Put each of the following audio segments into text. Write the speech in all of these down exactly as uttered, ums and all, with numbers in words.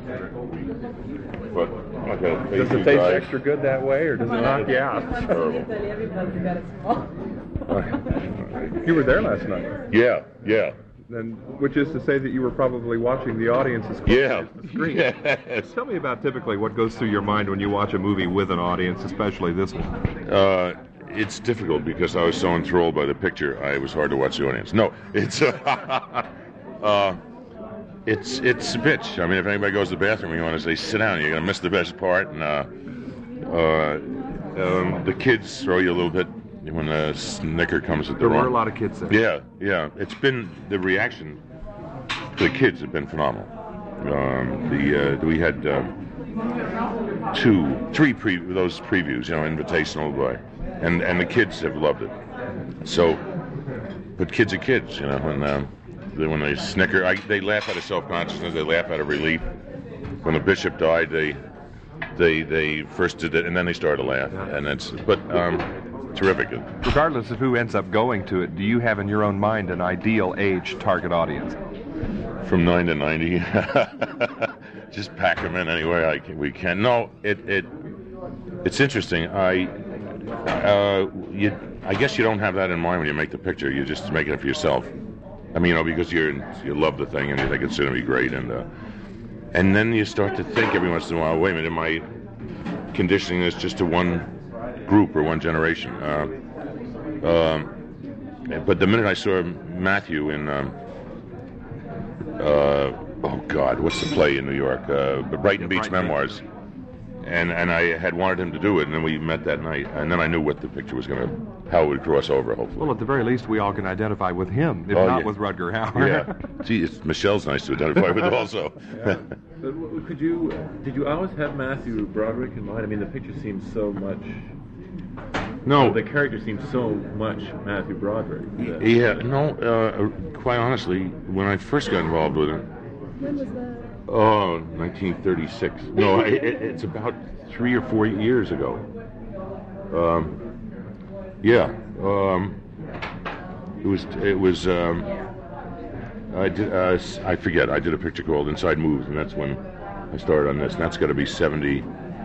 But okay, does it taste extra good that way, or does it knock you out? Terrible. You were there last night. Yeah, yeah. And which is to say that you were probably watching the audience as closely Yeah. as the screen. Yes. Tell me about typically what goes through your mind when you watch a movie with an audience, especially this one. Uh, it's difficult because I was so enthralled by the picture. I it was hard to watch the audience. No, it's uh, uh, it's it's a bitch. I mean, if anybody goes to the bathroom, you want to say sit down. You're gonna miss the best part. And uh, uh, um, the kids throw you a little bit when the snicker comes at the There wrong. were a lot of kids there. Yeah, yeah. It's been the reaction to the kids have been phenomenal. Um, the uh, we had um, two, three pre those previews, you know, invitational boy, and and the kids have loved it. So, but kids are kids, you know, and um, they, when they snicker, I, they laugh out of self-consciousness, they laugh out of relief. When the bishop died, they they they first did it, and then they started to laugh, and it's but. Um, Terrific. Regardless of who ends up going to it, do you have in your own mind an ideal age target audience? From nine to ninety, just pack them in any way I can, we can. No, it it it's interesting. I uh, you I guess you don't have that in mind when you make the picture. You're just making it for yourself. I mean, you know, because you're you love the thing and you think it's going to be great, and uh, and then you start to think every once in a while, wait a minute, am I conditioning this just to one group or one generation? Uh, um, but the minute I saw Matthew in, um, uh, oh God, what's the play in New York? Uh, the Brighton Beach Brighton Memoirs. And and I had wanted him to do it, and then we met that night, and then I knew what the picture was going to, how it would cross over, hopefully. Well, at the very least, we all can identify with him, if Oh, not yeah. with Rutger Hauer. Yeah. Gee, it's, Michelle's nice to identify with also. Yeah. But w- could you, did you always have Matthew Broderick in mind? I mean, the picture seems so much, No. the character seems so much Matthew Broderick. that- Yeah, no, uh, quite honestly, when I first got involved with him, When was that? oh, nineteen thirty-six. No, it, it, it's about three or four years ago. Um, yeah, um, it was. It was. Um, I did. Uh, I forget. I did a picture called Inside Moves, and that's when I started on this. And that's got to be seventy,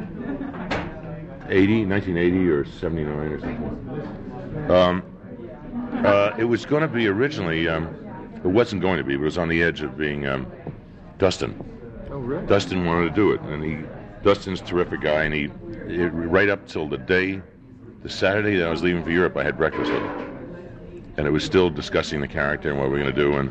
eighty, nineteen eighty, or seventy-nine, or something. Um, uh, it was going to be originally. Um, it wasn't going to be, but it was on the edge of being. Um, Dustin. Oh, really? Dustin wanted to do it, and he, Dustin's a terrific guy, and he, it, right up till the day, the Saturday that I was leaving for Europe, I had breakfast with him, and it was still discussing the character and what we're going to do, and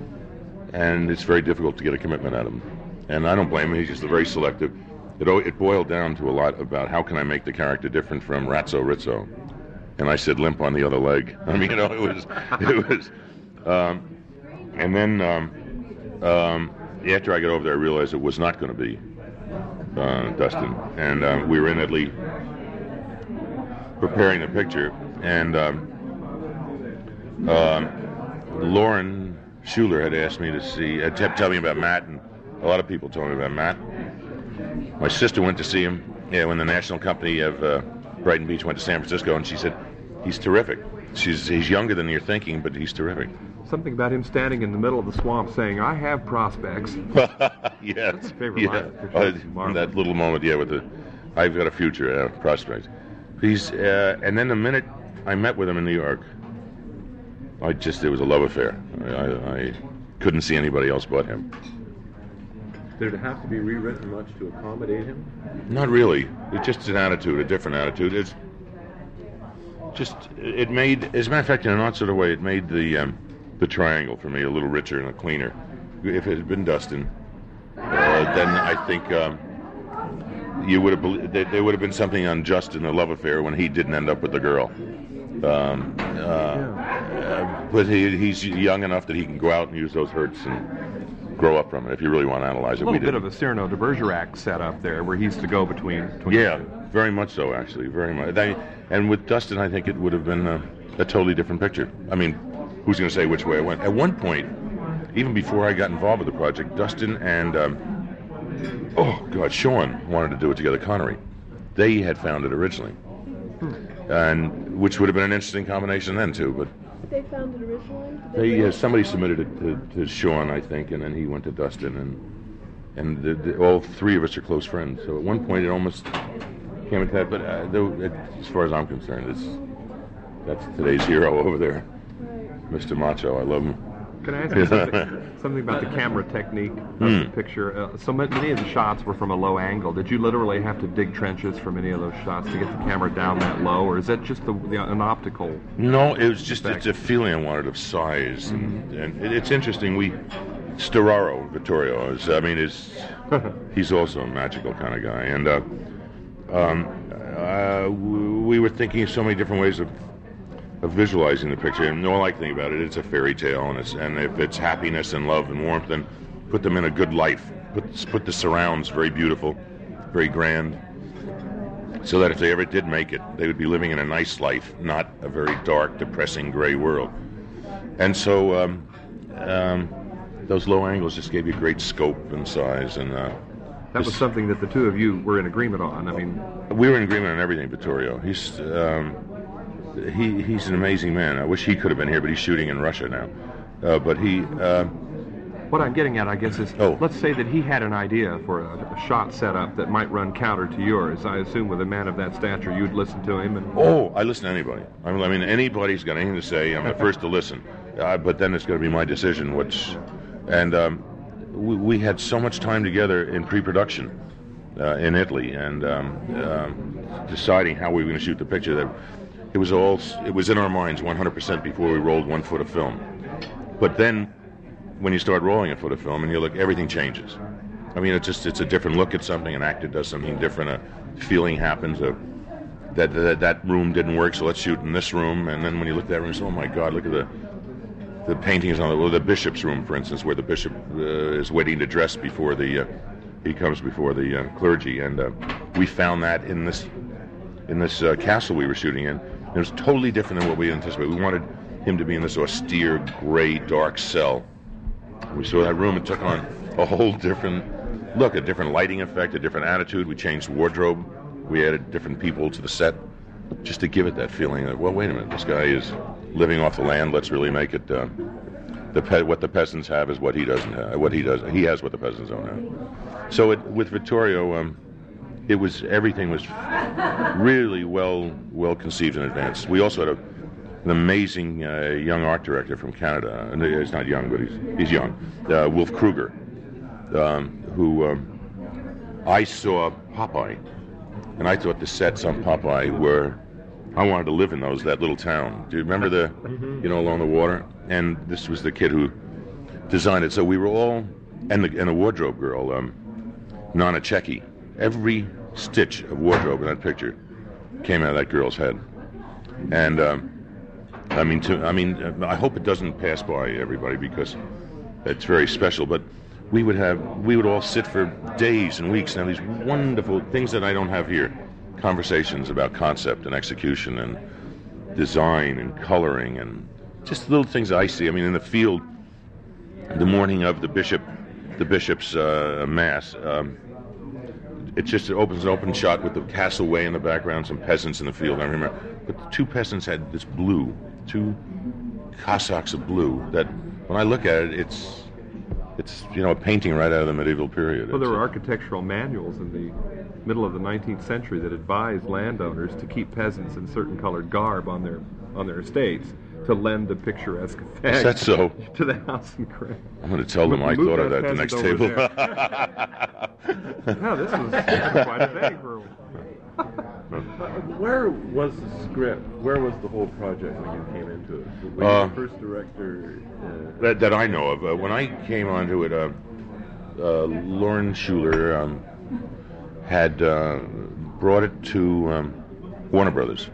and it's very difficult to get a commitment out of him, and I don't blame him. He's just very selective. It o- it boiled down to a lot about how can I make the character different from Ratso Rizzo, and I said limp on the other leg. I mean, you know, it was it was, um, and then. Um, um, After I got over there, I realized it was not going to be uh, Dustin, and uh, we were in Italy preparing the picture, and um, um, Lauren Schuler had asked me to see, had kept telling me about Matt, and a lot of people told me about Matt. My sister went to see him, yeah, when the national company of uh, Brighton Beach went to San Francisco, and she said, he's terrific. She's he's younger than you're thinking, but he's terrific. Something about him standing in the middle of the swamp saying, I have prospects. Yeah, That's a favorite yeah. line of the picture. Uh, It's marvelous. that little moment, yeah, with the, I've got a future, uh, prospect. He's, uh, and then the minute I met with him in New York, I just, it was a love affair. I, I, I couldn't see anybody else but him. Did it have to be rewritten much to accommodate him? Not really. It's just an attitude, a different attitude. It's just, it made, as a matter of fact, in an odd sort of way, it made the, um, the triangle for me a little richer and cleaner. If it had been Dustin, uh, then I think um, you would have believed that there would have been something unjust in the love affair when he didn't end up with the girl. Um, uh, uh, but he, he's young enough that he can go out and use those hurts and grow up from it. If you really want to analyze it, A little we bit didn't. of a Cyrano de Bergerac setup there, where he's to go between. between Yeah, the two. very much so, actually, very much. They, and with Dustin, I think it would have been a, a totally different picture. I mean, who's going to say which way it went? At one point, even before I got involved with the project, Dustin and, um, oh, God, Sean wanted to do it together, Connery. They had found it originally, and which would have been an interesting combination then, too, but They found it originally? Did they, they uh, somebody submitted it to, to Sean, I think, and then he went to Dustin, and and the, the, all three of us are close friends. So at one point, it almost came into that. But uh, though, it, as far as I'm concerned, it's that's today's hero over there, Mister Macho. I love him. Can I ask you something, something about the camera technique of Mm. the picture? Uh, so ma- many of the shots were from a low angle. Did you literally have to dig trenches for many of those shots to get the camera down that low, or is that just the, the an optical? No, it was just Effect. it's a feeling I wanted of size, and, and it, it's interesting. We Storaro Vittorio is, I mean, is he's also a magical kind of guy, and uh, um, uh, we were thinking of so many different ways of. of visualizing the picture, and all I think about it, it's a fairy tale, and it's and if it's happiness and love and warmth, then put them in a good light. Put put the surrounds very beautiful, very grand, so that if they ever did make it, they would be living in a nice life, not a very dark, depressing, gray world. And so um, um, those low angles just gave you great scope and size, and uh, That was just- something that the two of you were in agreement on. I mean, we were in agreement on everything. Vittorio, he's. Um, He he's an amazing man. I wish he could have been here, but he's shooting in Russia now. Uh, but he, uh, what I'm getting at, I guess, is Oh. let's say that he had an idea for a, a shot setup that might run counter to yours. I assume with a man of that stature, you'd listen to him. And oh, I listen to anybody. I mean, I mean, anybody's got anything to say, I'm the first to listen. Uh, but then it's going to be my decision. Which, and um, we, we had so much time together in pre-production uh, in Italy, and um, um, deciding how we were going to shoot the picture. That it was all it was in our minds one hundred percent before we rolled one foot of film. But then, when you start rolling a foot of film and you look, everything changes. I mean, it's just it's a different look at something. An actor does something different. A feeling happens. A, that, that that room didn't work, so let's shoot in this room. And then when you look at that room, you say, oh my God, look at the the paintings on the well, the bishop's room, for instance, where the bishop uh, is waiting to dress before the uh, he comes before the uh, clergy. And uh, we found that in this in this uh, castle we were shooting in. It was totally different than what we anticipated. We wanted him to be in this austere, gray, dark cell. We saw that room and took on a whole different look, a different lighting effect, a different attitude. We changed wardrobe. We added different people to the set just to give it that feeling that, well, wait a minute, this guy is living off the land. Let's really make it uh, the pe- what the peasants have is what he doesn't have. What he does, he has what the peasants don't have. So it, with Vittorio, um, it was everything was really well well conceived in advance. We also had a, an amazing uh, young art director from Canada. And he's not young, but he's he's young. Uh, Wolf Kruger, um, who um, I saw Popeye, and I thought the sets on Popeye were. I wanted to live in those that little town. Do you remember the, you know, along the water? And this was the kid who designed it. So we were all, and the and the wardrobe girl, um, Nana Checki. Every stitch of wardrobe in that picture came out of that girl's head. And um, I mean, to, I mean, I hope it doesn't pass by everybody because it's very special. But we would have, we would all sit for days and weeks and have these wonderful things that I don't have here. Conversations about concept and execution and design and coloring and just little things I see. I mean, in the field, the morning of the bishop, the bishop's uh, mass. Um, It just opens an open shot with the castle way in the background, some peasants in the field. I remember, but the two peasants had this blue, two Cossacks of blue. That when I look at it, it's it's you know a painting right out of the medieval period. well, there It's- were architectural manuals in the middle of the nineteenth century that advised landowners to keep peasants in certain colored garb on their on their estates to lend a picturesque effect Is that so? to the house and crown. I'm going to tell them I Move thought of that that at the next peasant table. over No, this was quite a day for. Where was the script? Where was the whole project when you came into it? When Uh, you were the first director? Uh, that, that I know of. Uh, when I came onto it, uh, uh, Lauren Schuler um, had uh, brought it to um, Warner Brothers.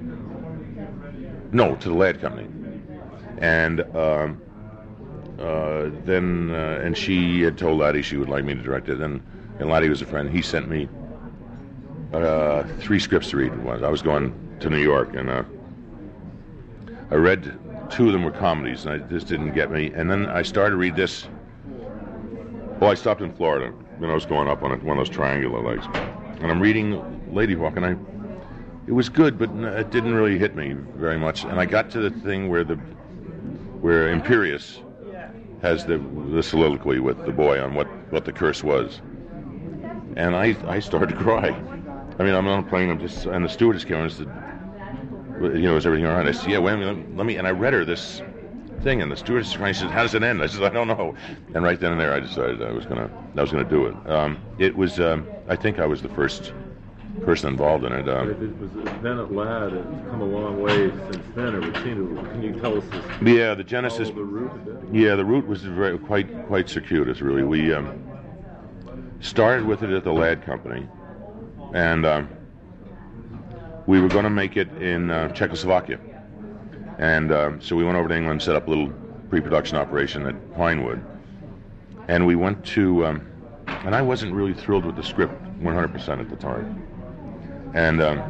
No, to the Ladd Company. And um, uh, then, uh, and she had told Laddie she would like me to direct it. And, and Laddie was a friend. He sent me uh, three scripts to read. I was going to New York, and uh, I read two of them were comedies, and I, this didn't get me. And then I started to read this. Well, I stopped in Florida when I was going up on it, one of those triangular legs. And I'm reading Lady Hawk, and I, it was good, but it didn't really hit me very much. And I got to the thing where the, where Imperious has the the soliloquy with the boy on what, what the curse was, and I I started to cry. I mean, I'm on a plane. I'm just and the stewardess came and said, you know, is everything all right? I said, yeah. Wait a minute. Let me. And I read her this thing, and the stewardess came. She said, how does it end? I said, I don't know. And right then and there, I decided I was gonna I was gonna do it. Um, it was. Um, I think I was the first person involved in it. Um, It was then at Ladd. It's come a long way since then. It would seem to. Can you tell us this? yeah, the genesis. Follow the route a bit? Yeah, the route was very, quite quite circuitous, really. We um, started with it at the Ladd Company, and um, we were going to make it in uh, Czechoslovakia. And uh, so we went over to England, set up a little pre-production operation at Pinewood, and we went to. Um, and I wasn't really thrilled with the script one hundred percent at the time. And um,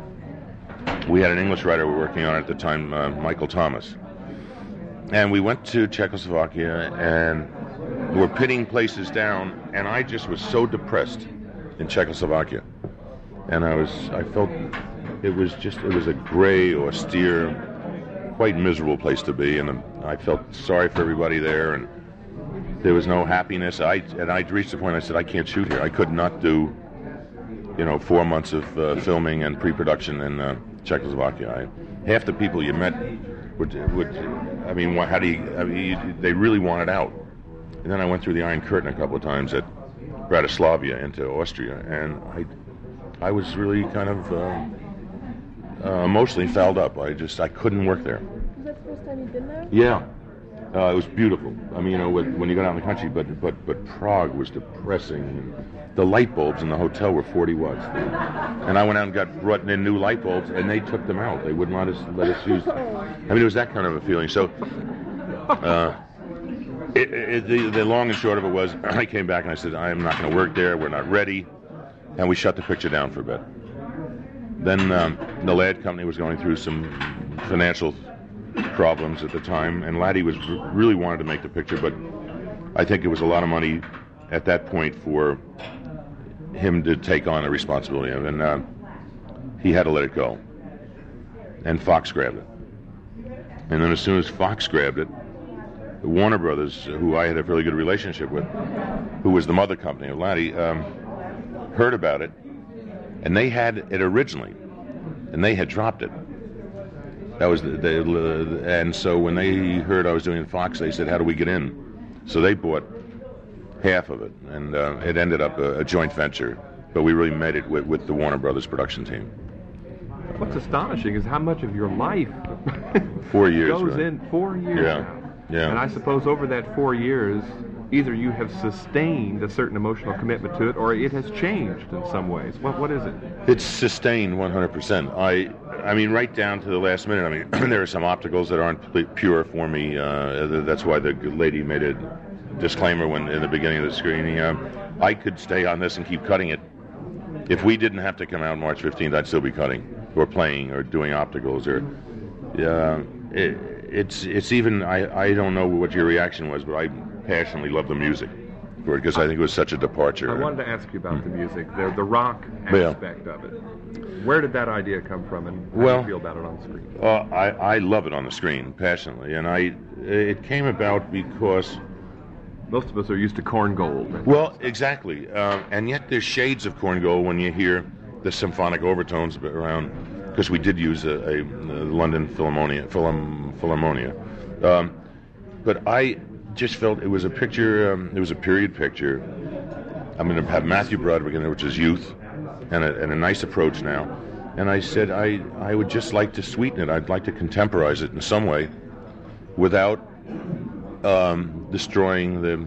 we had an English writer we were working on at the time, uh, Michael Thomas. And we went to Czechoslovakia, and we were pitting places down, and I just was so depressed in Czechoslovakia. And I was, I felt it was just, it was a gray, austere, quite miserable place to be, and um, I felt sorry for everybody there, and there was no happiness. I and I reached the point I said, I can't shoot here. I could not do, you know, four months of uh, filming and pre-production in uh, Czechoslovakia. I, half the people you met would, would I mean, how do you, I mean, you, they really wanted out. And then I went through the Iron Curtain a couple of times at Bratislava into Austria, and I, I was really kind of uh, uh, emotionally fouled up. I just, I couldn't work there. Was that the first time you'd been there? Yeah. Uh, it was beautiful. I mean, you know, when, when you go out in the country, but but but Prague was depressing. The light bulbs in the hotel were forty watts, and I went out and got brought in new light bulbs, and they took them out. They wouldn't let us let us use. I mean, it was that kind of a feeling. So, uh, it, it, the the long and short of it was, I came back and I said, I am not going to work there. We're not ready, and we shut the picture down for a bit. Then um, the Ladd Company was going through some financial problems at the time, and Laddie was really wanted to make the picture, but I think it was a lot of money at that point for him to take on a responsibility, and uh, he had to let it go. And Fox grabbed it. And then as soon as Fox grabbed it, Warner Brothers, who I had a fairly good relationship with, who was the mother company of Laddie, um, heard about it, and they had it originally, and they had dropped it. That was the, the, and so when they heard I was doing Fox, they said, how do we get in? So they bought half of it, and uh, it ended up a, a joint venture, but we really made it with, with the Warner Brothers production team. What's astonishing is how much of your life Four years, goes right? in four years Yeah, now. yeah. And I suppose over that four years, either you have sustained a certain emotional commitment to it, or it has changed in some ways. What what is it? It's sustained one hundred percent. I I mean, right down to the last minute. I mean, there are some opticals that aren't pure for me. Uh, that's why the lady made a disclaimer when in the beginning of the screening. Uh, I could stay on this and keep cutting it. If we didn't have to come out March fifteenth, I'd still be cutting or playing or doing opticals. Or uh, it, it's it's even I, I don't know what your reaction was, but I passionately love the music for it because I think it was such a departure. I wanted to ask you about the music, the the rock Yeah. aspect of it. Where did that idea come from, and how Well, do you feel about it on the screen? Uh, I, I love it on the screen passionately, and I it came about because Most of us are used to Corn Gold. well exactly, uh, and yet there's shades of Corn Gold when you hear the symphonic overtones around because we did use a, a, a London Philharmonia, Philham, Philharmonia, um, but I just felt it was a picture. Um, it was a period picture. I'm going to have Matthew Broderick in it, which is youth, and a, and a nice approach now. And I said I I would just like to sweeten it. I'd like to contemporize it in some way, without um, destroying the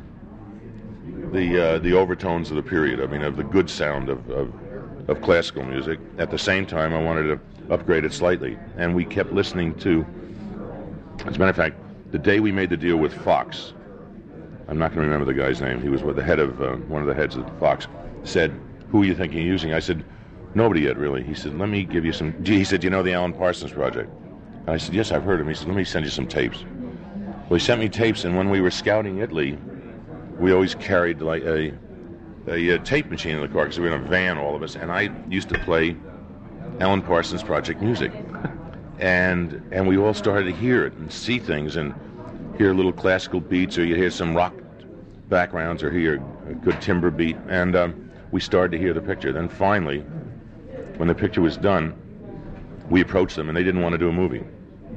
the uh, the overtones of the period. I mean, of the good sound of, of of classical music. At the same time, I wanted to upgrade it slightly, and we kept listening to. As a matter of fact, the day we made the deal with Fox, I'm not going to remember the guy's name. He was the head of uh, one of the heads of Fox. Said, "Who are you thinking of using?" I said, "Nobody yet, really." He said, "Let me give you some." Gee, he said, "You know the Alan Parsons Project?" And I said, "Yes, I've heard of him." He said, "Let me send you some tapes." Well, he sent me tapes, and when we were scouting Italy, we always carried like a a, a tape machine in the car because we were in a van, all of us, and I used to play Alan Parsons Project music, and and we all started to hear it and see things, and hear little classical beats, or you'd hear some rock backgrounds, or hear a good timbre beat, and um, we started to hear the picture. Then finally, when the picture was done, we approached them, and they didn't want to do a movie.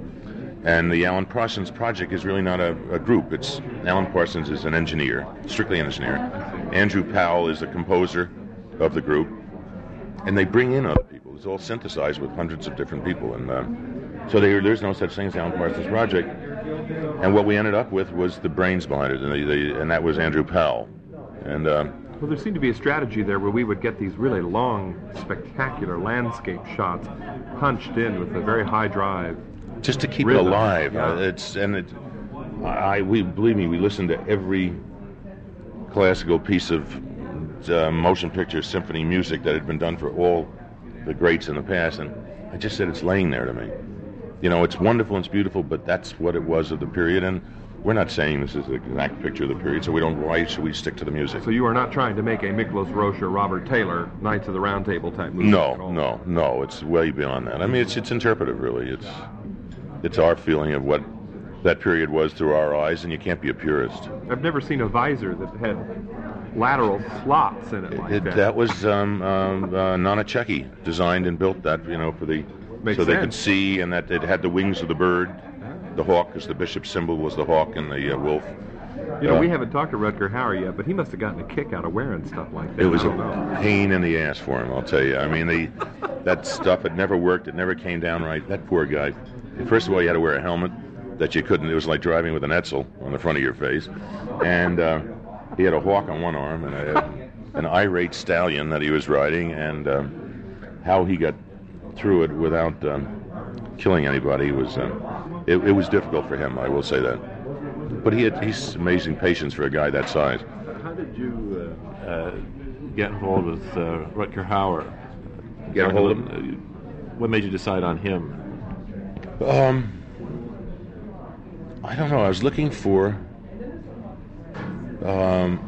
And the Alan Parsons Project is really not a, a group. It's Alan Parsons is an engineer, strictly an engineer. Andrew Powell is the composer of the group, and they bring in other people. It's all synthesized with hundreds of different people, and uh, so they, there's no such thing as Alan Parsons Project. And what we ended up with was the brains behind it, and, they, they, and that was Andrew Powell. And uh, well, there seemed to be a strategy there where we would get these really long, spectacular landscape shots punched in with a very high drive. Just to keep Rhythm. it alive. Yeah. Uh, it's and it. I we believe me. We listened to every classical piece of uh, motion picture symphony music that had been done for all the greats in the past, and I just said it's laying there to me. You know, it's wonderful and it's beautiful, but that's what it was of the period, and we're not saying this is the exact picture of the period, so we don't. Why should we stick to the music? So you are not trying to make a Miklos Roche or Robert Taylor Knights of the Round Table type movie? No, at all? no, no. It's way beyond that. I mean, it's it's interpretive, really. It's it's our feeling of what that period was through our eyes, and you can't be a purist. I've never seen a visor that had lateral slots in it like It, that. that was um, um, uh, Nana Checki designed and built that, you know, for the Makes so they sense. could see, and that it had the wings of the bird, the hawk, because the bishop's symbol was the hawk and the uh, wolf. You know, Uh, we haven't talked to Rutger Hauer yet, but he must have gotten a kick out of wearing stuff like that. It was I don't know. a pain in the ass for him, I'll tell you. I mean, the that stuff, it never worked. It never came down right. That poor guy. First of all, you had to wear a helmet that you couldn't. It was like driving with an Etzel on the front of your face. And uh, he had a hawk on one arm and a, an irate stallion that he was riding. And um, how he got through it without um, killing anybody was um, it, it was difficult for him, I will say that. But he had he's amazing patience for a guy that size. How did you uh, uh, get hold with uh, Rutger Hauer? Get a hold of him? What made you decide on him? Um, I don't know. I was looking for um,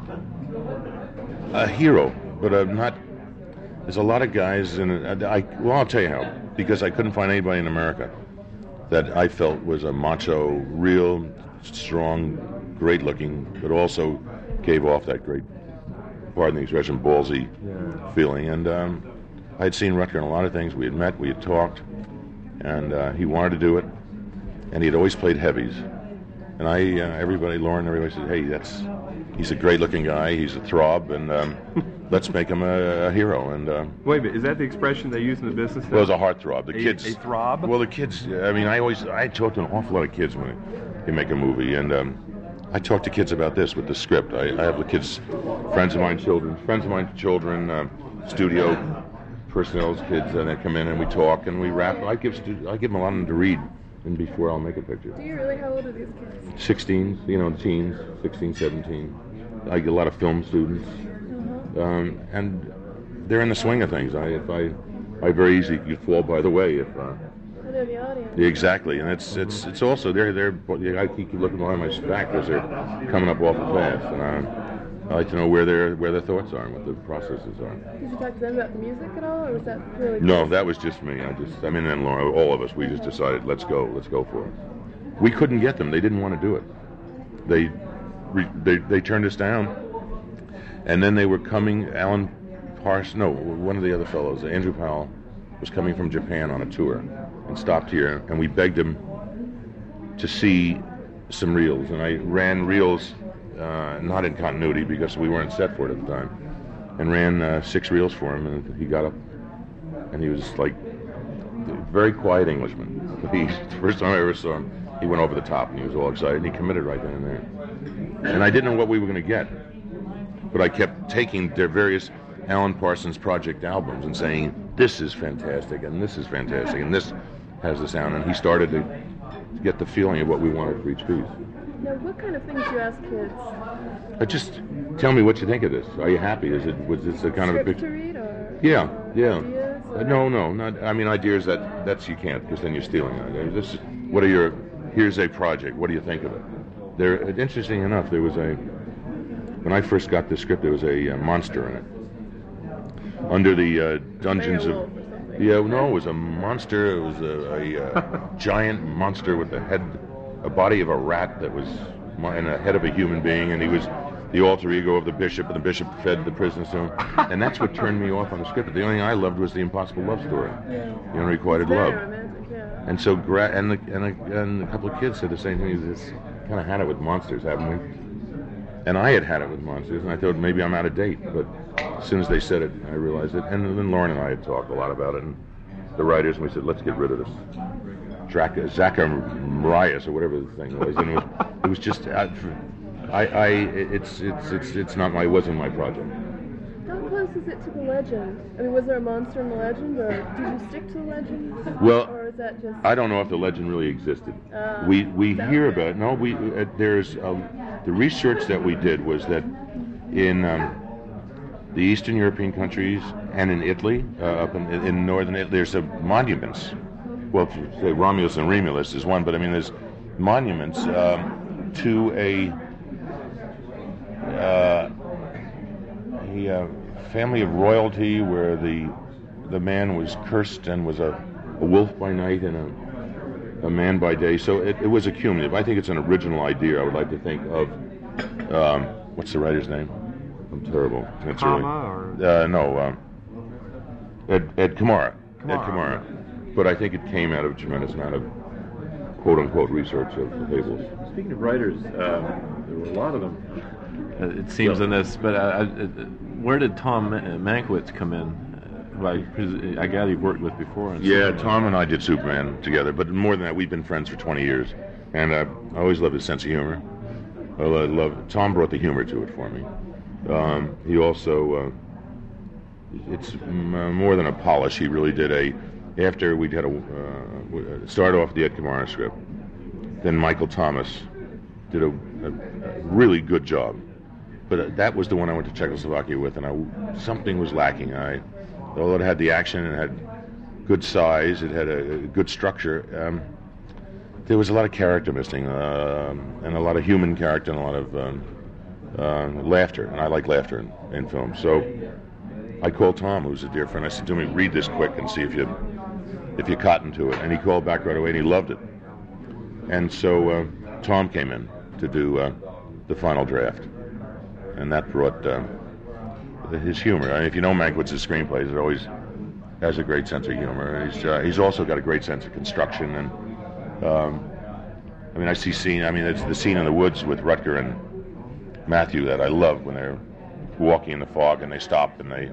a hero, but I'm not. There's a lot of guys, and I. Well, I'll tell you how. Because I couldn't find anybody in America that I felt was a macho, real, strong, great-looking, but also gave off that great, pardon the expression, ballsy Yeah. feeling. And um, I had seen Rutger in a lot of things. We had met, we had talked, and uh, he wanted to do it. And he had always played heavies. And I, uh, everybody, Lauren, everybody said, "Hey, that's he's a great-looking guy. He's a throb, and um, let's make him a, a hero." And um, Wait a minute, is that the expression they use in the business now? well, it was a heartthrob. The A- kids, a throb? Well, the kids. I mean, I always I talk to an awful lot of kids when they make a movie, and um, I talk to kids about this with the script. I, I have the kids, friends of mine, children, friends of mine, children, um, studio personnel's kids, and they come in and we talk and we rap. I give stu- I give them a lot of them to read, and before I'll make a picture. Do you really? How old are these kids? sixteen, you know, teens, sixteen, seventeen. I get a lot of film students, Uh-huh. um, and they're in the swing of things. I, if I, I very easily could fall by the way. If uh, I know the audience. exactly, and it's it's it's also they're they're. I keep looking behind my back because they're coming up awful fast, and I, I like to know where their where their thoughts are and what the processes are. Did you talk to them about the music at all, or was that really? No, that was just me. I just, I mean, and Laura, all of us, we just decided, let's go, let's go for it. We couldn't get them. They didn't want to do it. They, re, they, they turned us down. And then they were coming. Alan Parsons, no, one of the other fellows, Andrew Powell, was coming from Japan on a tour and stopped here, and we begged him to see some reels. And I ran reels, uh, not in continuity because we weren't set for it at the time, and ran uh, six reels for him, and he got up, and he was like a very quiet Englishman. He, the first time I ever saw him, he went over the top, and he was all excited, and he committed right then and there. And I didn't know what we were going to get, but I kept taking their various Alan Parsons Project albums and saying, this is fantastic, and this is fantastic, and this has the sound, and he started to get the feeling of what we wanted for each piece. Now, what kind of things do you ask kids? Uh, just tell me what you think of this. Are you happy? Is it was this a kind of a Scripts to picture? read, or Yeah, yeah. ideas? Uh, no, no, not. I mean, ideas that that's you can't because then you're stealing it. This, what are your? Here's a project. What do you think of it? There. Interesting enough, there was a. When I first got this script, there was a uh, monster in it. Under the uh, dungeons of. Beowulf or something. Yeah, no, it was a monster. It was a, a uh, giant monster with the head a body of a rat that was in the head of a human being, and he was the alter ego of the bishop, and the bishop fed the prisoners to him. And that's what turned me off on the script. But the only thing I loved was the impossible love story, Yeah. the unrequited Very love. romantic, yeah. And so, gra- and, the, and, a, and a couple of kids said the same thing. This kind of had it with monsters, haven't we? And I had had it with monsters, and I thought maybe I'm out of date. But as soon as they said it, I realized it. And then Lauren and I had talked a lot about it, and the writers, and we said, let's get rid of this. Draca, Zacharias, or whatever the thing was. And it was, it was just, I, I, it's, it's, it's, it's not my, it wasn't my project. How close is it to the legend? I mean, was there a monster in the legend, or did you stick to the legend? Well, or is that just? I don't know if the legend really existed. Uh, we we that- hear about it. No, we uh, there's uh, the research that we did was that in um, the Eastern European countries and in Italy, uh, up in, in northern Italy, there's a monuments. Well, say Romulus and Remus is one, but I mean there's monuments um, to a. Uh, a uh, family of royalty where the the man was cursed and was a, a wolf by night and a, a man by day. So it, it was a cumulative. I think it's an original idea. I would like to think of um, what's the writer's name? I'm terrible. It's Comma really, or uh, no, um, Ed Ed Kamara. Ed Kamara, Kamara. But I think it came out of a tremendous amount of quote unquote research of the fables. Speaking of writers, um, there were a lot of them. Uh, it seems in this, but uh, uh, where did Tom Mankiewicz come in? Uh, who I, pres- I gather you've worked with before. And Yeah, Superman. Tom and I did Superman together, but more than that, we've been friends for twenty years, and uh, I always loved his sense of humor. I lo- love Tom brought the humor to it for me. Um, he also, uh, it's m- uh, more than a polish. He really did a. After we'd had a uh, start off the Ed Kamara script, then Michael Thomas did a, a, a really good job. But uh, that was the one I went to Czechoslovakia with, and I, something was lacking. I, although it had the action, it had good size, it had a, a good structure. Um, there was a lot of character missing, uh, and a lot of human character, and a lot of um, uh, laughter. And I like laughter in, in film. So I called Tom, who's a dear friend. I said, "Do me read this quick and see if you if you cotton to it." And he called back right away, and he loved it. And so uh, Tom came in to do uh, the final draft. And that brought uh, his humor. I mean, if you know Mankiewicz's screenplays, it always has a great sense of humor. He's uh, he's also got a great sense of construction. And um, I mean, I see scene. I mean, it's the scene in the woods with Rutger and Matthew that I love when they're walking in the fog and they stop and they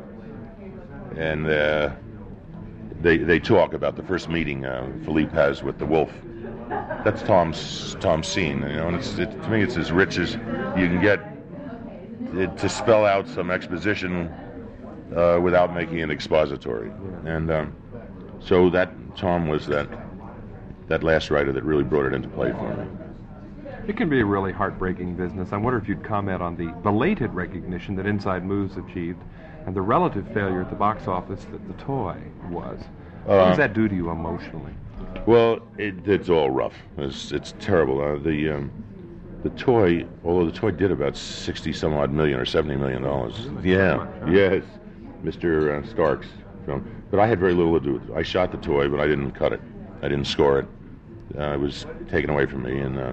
and uh, they they talk about the first meeting uh, Philippe has with the wolf. That's Tom's Tom's scene, you know, and it's it, to me it's as rich as you can get. It, to spell out some exposition uh, without making it expository, and um, so that Tom was that that last writer that really brought it into play for me. It can be a really heartbreaking business. I wonder if you'd comment on the belated recognition that Inside Moves achieved and the relative failure at the box office that The Toy was. What Uh, does that do to you emotionally? Well, it, it's all rough. It's, it's terrible. Uh, the um, the toy, although the toy did about sixty some odd million or seventy million dollars. Yeah, much, huh? yes, Mister Uh, Stark's film. But I had very little to do with it. I shot the toy, but I didn't cut it. I didn't score it. Uh, it was taken away from me, and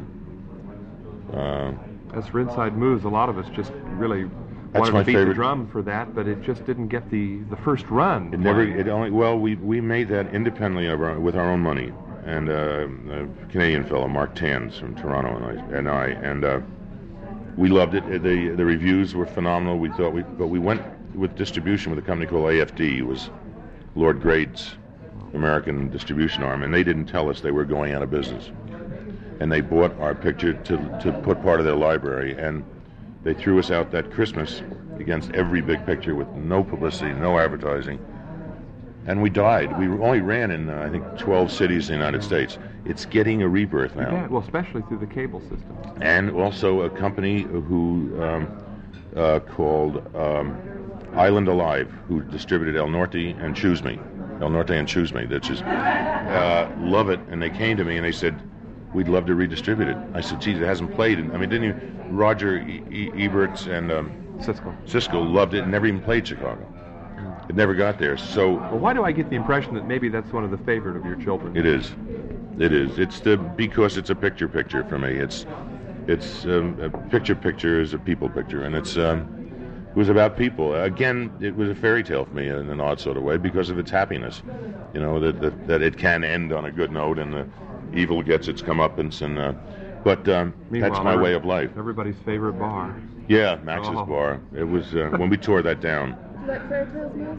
uh, uh, As for Inside Moves, a lot of us just really That's wanted my to beat the favorite. drum for that, but it just didn't get the, the first run. It never. It only. Well, we we made that independently of our, with our own money, and uh, a Canadian fellow, Mark Tans from Toronto, and I, and I, and uh, we loved it. The the reviews were phenomenal. We thought we, but we went with distribution with a company called A F D. It was Lord Grade's American distribution arm, and they didn't tell us they were going out of business. And they bought our picture to to put part of their library, and they threw us out that Christmas against every big picture with no publicity, no advertising. And we died. We only ran in, uh, I think, twelve cities in the United States. It's getting a rebirth now. Yeah, well, especially through the cable system. And also a company who um, uh, called um, Island Alive, who distributed El Norte and Choose Me. El Norte and Choose Me, that just uh, love it. And they came to me and they said, we'd love to redistribute it. I said, geez, it hasn't played. And, I mean, didn't even, Roger e- e- Eberts and um, Cisco. Cisco loved it and never even played Chicago. It never got there. So Well, why do I get the impression that maybe that's one of the favorite of your children? it is. It is. It's the because it's a picture picture for me. It's it's um, a picture picture is a people picture, and it's um, it was about people. Again, it was a fairy tale for me in an odd sort of way because of its happiness. You know that that, that it can end on a good note, and the evil gets its comeuppance, and uh, but um, that's my way of life. Everybody's favorite bar. Yeah, Max's Oh. bar. It was uh, when we tore that down. Do you like fairy tales most?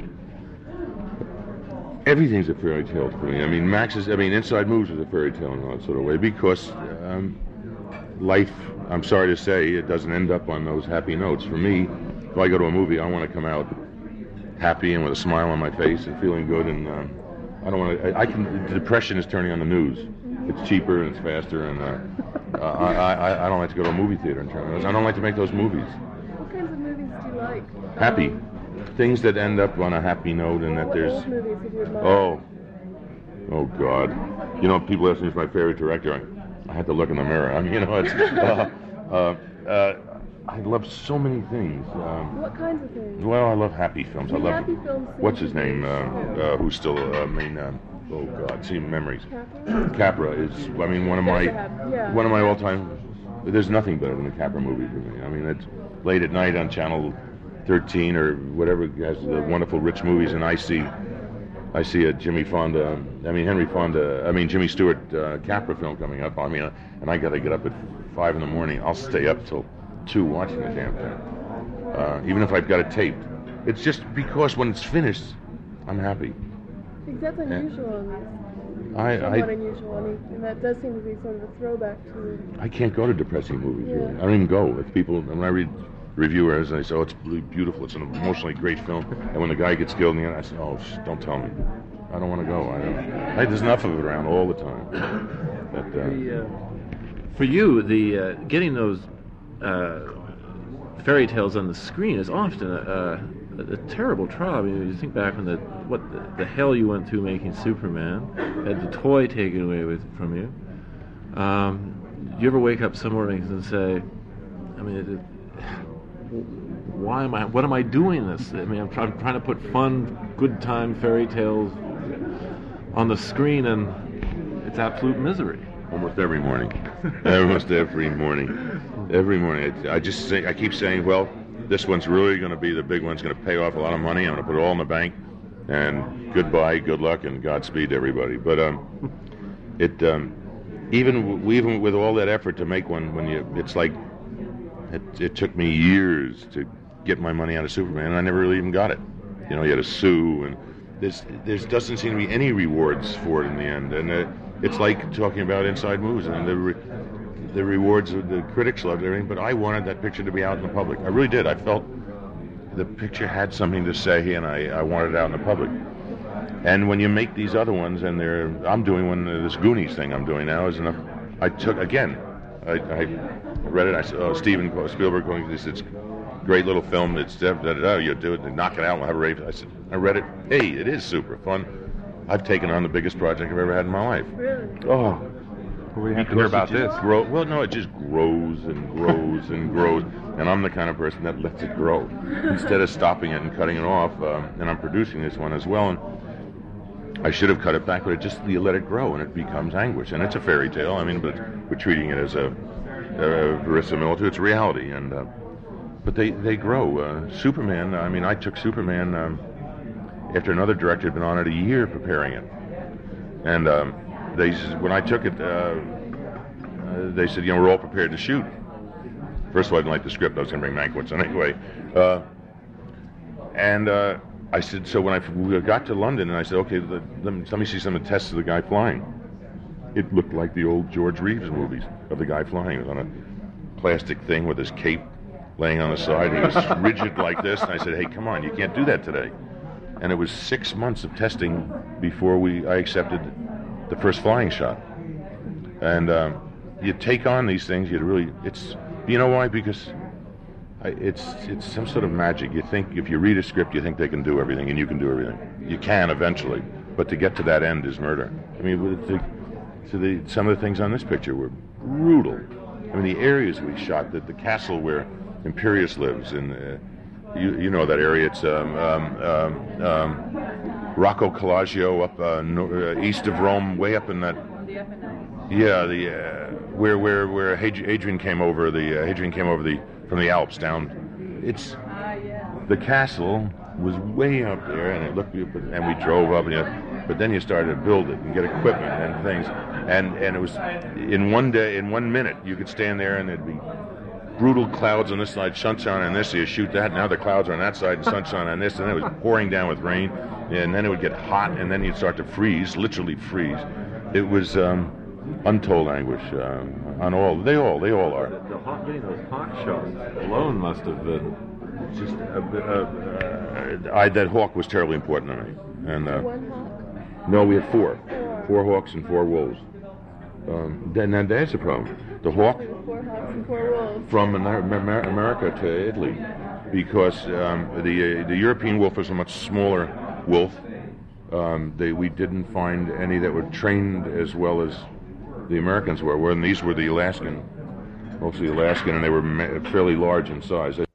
Everything's a fairy tale for me. I mean, Max's. I mean, Inside Moves was a fairy tale in that sort of way because um, life. I'm sorry to say, it doesn't end up on those happy notes. For me, if I go to a movie, I want to come out happy and with a smile on my face and feeling good. And um, I don't want to. I, I can. The depression is turning on the news. It's cheaper and it's faster, and uh, uh, I, I I don't like to go to a movie theater and turn on. I don't like to make those movies. What kinds of movies do you like? Happy. Um, Things that end up on a happy note and that what there's. old movies have you admired? Oh. Oh, God. You know, people ask me who's my favorite director. I, I had to look in the mirror. I mean, you know, it's. Uh, uh, uh, I love so many things. Um, What kinds of things? well, I love happy films. I The love. happy films seem What's to his be- name? Uh, uh, who's still? Uh, I mean, um, oh God, see memories. Capra? Capra is. I mean, one of my. There's a hap- yeah. One of my all-time. There's nothing better than the Capra movie for me. I mean, it's late at night on Channel thirteen or whatever has the wonderful rich movies, and I see. I see a Jimmy Fonda, I mean Henry Fonda, I mean Jimmy Stewart uh, Capra film coming up. I mean, uh, and I got to get up at five in the morning. I'll stay up till two watching the damn thing, uh, even if I've got it taped. It's just because when it's finished, I'm happy. Because that's unusual. and I Somewhat I, unusual. I mean, and that does seem to be sort of a throwback to. I can't go to depressing movies. Yeah. Really. I don't even go. If people, when I read reviewers, and they say, "Oh, it's really beautiful. It's an emotionally great film," and when the guy gets killed in the end, I say, "Oh, sh- don't tell me. I don't want to go. I don't. I, there's enough of it around all the time." That, uh, The, uh, For you, the uh, getting those uh, fairy tales on the screen is often a, a, a terrible trial. I mean, you think back on the what the, the hell you went through making Superman, had the toy taken away with from you. Um, do you ever wake up some mornings and say, I mean, it, it, why am I? What am I doing this? I mean, I'm, try, I'm trying to put fun, good time fairy tales on the screen, and it's absolute misery. almost every morning. Almost every morning. Every morning. I, I just say, I keep saying, well, this one's really going to be the big one's going to pay off a lot of money. I'm going to put it all in the bank, and goodbye, good luck, and Godspeed to everybody. But um, it um, even w- even with all that effort to make one, when you, it's like it, it took me years to get my money out of Superman, and I never really even got it. You know, you had to sue, and there's there doesn't seem to be any rewards for it in the end. And uh, it's like talking about Inside Moves, and the re- the rewards of the critics loved everything, but I wanted that picture to be out in the public. I really did. I felt the picture had something to say, and I, I wanted it out in the public. And when you make these other ones, and they're, I'm doing one, uh, this Goonies thing I'm doing now is enough. I took, again, I, I read it, I said, oh, Steven Spielberg going, this it's great little film, it's, da, da, da, da, you do it, knock it out, we'll have a rave. I said, I read it, hey, it is super fun. I've taken on the biggest project I've ever had in my life. Really? Oh, We have to hear about Because it this. just grow, well, no, it just grows and grows and grows, and I'm the kind of person that lets it grow instead of stopping it and cutting it off. Um, and I'm producing this one as well, and I should have cut it back, but it just you let it grow, and it becomes anguish. And it's a fairy tale. I mean, but we're treating it as a, a verisimilitude. It's reality, and uh, but they they grow. Uh, Superman. I mean, I took Superman um, after another director had been on it a year preparing it, and. Um, They, when I took it, uh, uh, they said, you know, we're all prepared to shoot. First of all, I didn't like the script. I was going to bring Mankiewicz anyway. Uh, and uh, I said, so when I we got to London, and I said, okay, let, let, me, let me see some of the tests of the guy flying. It looked like the old George Reeves movies of the guy flying. It was on a plastic thing with his cape laying on the side. He was rigid like this. And I said, hey, come on, you can't do that today. And it was six months of testing before we I accepted the first flying shot. And um, you take on these things, you really, it's, you know why? Because I, it's it's some sort of magic. You think, if you read a script, you think they can do everything, and you can do everything. You can eventually, but to get to that end is murder. I mean, with the, to the, some of the things on this picture were brutal. I mean, the areas we shot, the, the castle where Imperius lives, and uh, you, you know that area, it's um, um, um, um, Rocco Collagio up uh, no, uh, east of Rome, way up in that Yeah, the uh, where where where Hadri- Adrian came over the uh, Hadrian came over the from the Alps down. It's the castle was way up there, and it looked and we drove up, and you know, but then you started to build it and get equipment and things, and and it was in one day, in one minute, you could stand there and there'd be brutal clouds on this side, sunshine on this, so you shoot that, now the clouds are on that side and sunshine on this, and then it was pouring down with rain, and then it would get hot, and then you'd start to freeze, literally freeze. It was um, untold anguish uh, on all, they all, they all are. The, the hawk, getting those hawk shots alone must have been just a bit, uh, Uh, I, that hawk was terribly important to me. And uh, One hawk? no, we had four, Four. four hawks and four wolves. Um, then, then that's the problem. The hawk There were four hawks and four wolves. from Amer- Amer- America to Italy, because um, the uh, the European wolf was a much smaller wolf. Um, they we didn't find any that were trained as well as the Americans were. When these were the Alaskan, mostly Alaskan, and they were ma- fairly large in size.